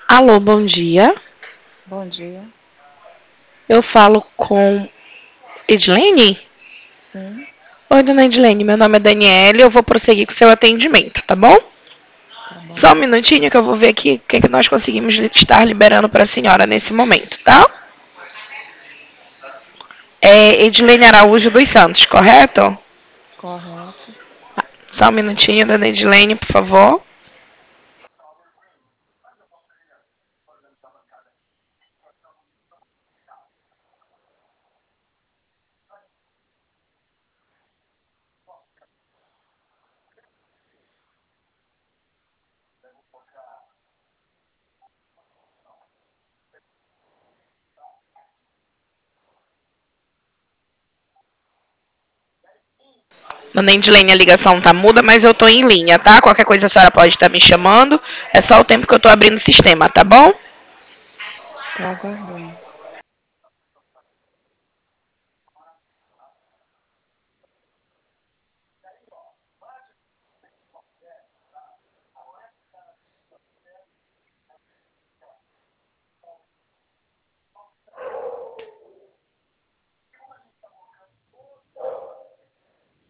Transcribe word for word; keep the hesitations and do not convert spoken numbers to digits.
Alô, bom dia. Bom dia. Eu falo com Edilene? Sim, Oi, dona Edilene, meu nome é Daniela e eu vou prosseguir com o seu atendimento, tá bom? tá Só bom. um minutinho que eu vou ver aqui o que, é que nós conseguimos estar liberando para a senhora nesse momento, tá? É Edilene Araújo dos Santos, correto? Correto. Só um minutinho, dona Edilene, por favor. Dona Edilene, a ligação tá muda, mas eu tô em linha, tá? Qualquer coisa a senhora pode estar me chamando. É só o tempo que eu tô abrindo o sistema, tá bom? Tô aguardando.